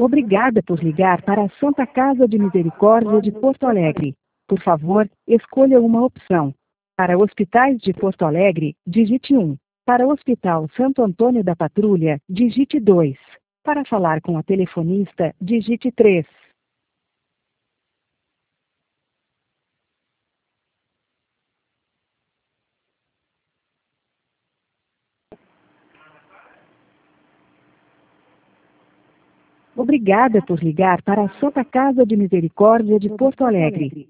Obrigada por ligar para a Santa Casa de Misericórdia de Porto Alegre. Por favor, escolha uma opção. Para Hospitais de Porto Alegre, digite 1. Para o Hospital Santo Antônio da Patrulha, digite 2. Para falar com a telefonista, digite 3. Obrigada por ligar para a Santa Casa de Misericórdia de Porto Alegre.